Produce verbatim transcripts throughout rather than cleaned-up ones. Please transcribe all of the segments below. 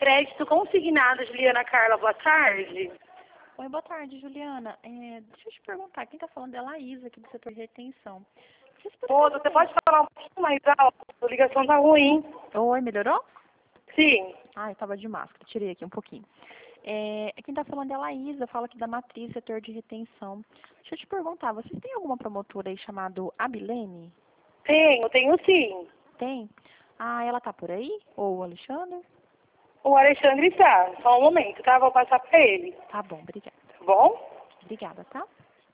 Crédito consignado, Juliana Carla, boa tarde. Oi, boa tarde, Juliana. É, deixa eu te perguntar, quem está falando é a Laísa, aqui do setor de retenção. Vocês por Pô, acaso você têm- pode falar um pouquinho mais alto? A ligação tá ruim. Oi, melhorou? Sim. Ah, eu estava de máscara, tirei aqui um pouquinho. É, quem está falando é a Laísa, fala aqui da Matriz, setor de retenção. Deixa eu te perguntar, vocês têm alguma promotora aí chamada Abilene? Tenho, tenho sim. Tem? Ah, ela tá por aí? Ou o Alexandre? O Alexandre está. Só um momento, tá? Vou passar pra ele. Tá bom, obrigada. Tá bom? Obrigada, tá?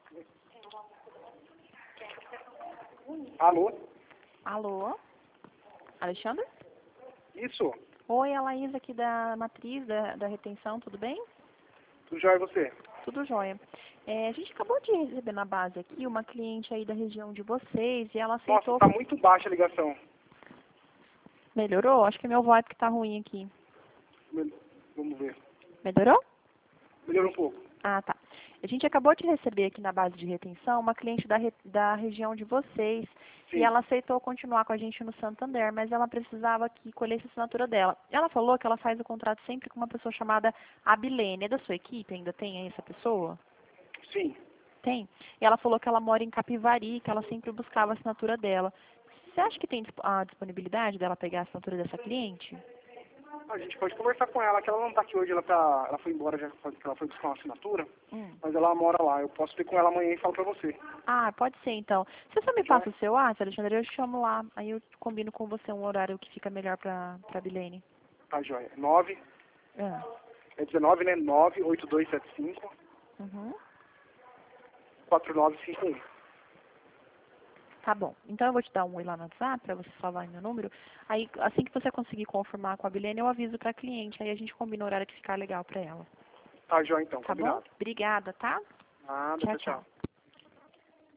Alô? Alô? Alexandre? Isso? Oi, a Laísa aqui da Matriz, da, da retenção, tudo bem? Tudo jóia você? Tudo jóia. É, a gente acabou de receber na base aqui uma cliente aí da região de vocês e ela Nossa, aceitou... tá muito baixa a ligação. Melhorou? Acho que é meu VoIP que tá ruim aqui. Mel- Vamos ver. Melhorou? Melhorou um pouco. Ah, tá. A gente acabou de receber aqui na base de retenção uma cliente da, re- da região de vocês Sim. e ela aceitou continuar com a gente no Santander, mas ela precisava que colhesse a assinatura dela. Ela falou que ela faz o contrato sempre com uma pessoa chamada Abilene. É da sua equipe? Ainda tem aí essa pessoa? Sim. Tem. E ela falou que ela mora em Capivari, que ela sempre buscava a assinatura dela. Você acha que tem disp- a disponibilidade dela pegar a assinatura dessa cliente? A gente pode conversar com ela, que ela não tá aqui hoje, ela tá. Ela foi embora já, que ela foi buscar uma assinatura, Hum. mas ela mora lá. Eu posso ver com ela amanhã e falo pra você. Ah, pode ser então. Você só me passa o seu WhatsApp, Alexandre, eu chamo lá. Aí eu combino com você um horário que fica melhor pra, pra Bilene. Tá joia. nove, Ah. é dezenove, né? nove oito dois sete cinco, Uhum. quatro nove cinco um. Tá bom. Então eu vou te dar um oi lá no WhatsApp pra você salvar meu número. Aí assim que você conseguir confirmar com a Bilene, eu aviso pra cliente. Aí a gente combina o horário que ficar legal pra ela. Tá joia então, Tá combinado. bom? Obrigada, tá? Nada, Tchau, tchau, tchau. tchau.